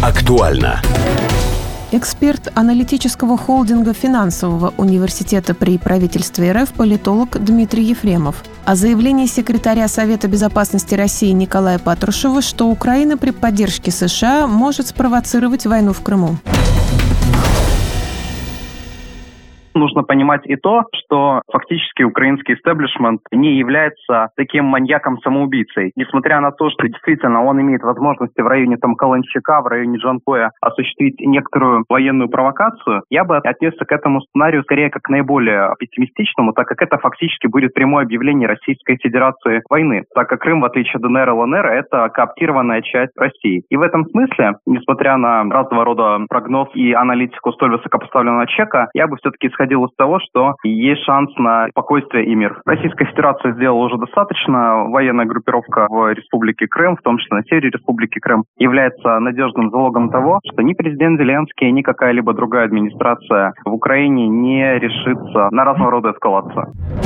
Актуально. Эксперт аналитического холдинга финансового университета при правительстве РФ политолог Дмитрий Ефремов. О заявлении секретаря Совета безопасности России Николая Патрушева, что Украина при поддержке США может спровоцировать войну в Крыму. Нужно понимать и то, что фактически украинский истеблишмент не является таким маньяком-самоубийцей. Несмотря на то, что действительно он имеет возможности в районе Каланчака, в районе Джанкоя осуществить некоторую военную провокацию, я бы отнесся к этому сценарию скорее как к наиболее пессимистичному, так как это фактически будет прямое объявление Российской Федерации войны, так как Крым, в отличие от ДНР и ЛНР, это кооптированная часть России. И в этом смысле, несмотря на разного рода прогноз и аналитику столь высокопоставленного человека, я бы все-таки исходил из того, что есть шанс на спокойствие и мир. Российская Федерация сделала уже достаточно. Военная группировка в Республике Крым, в том числе на севере Республики Крым, является надежным залогом того, что ни президент Зеленский, ни какая-либо другая администрация в Украине не решится на разного рода эскалацию.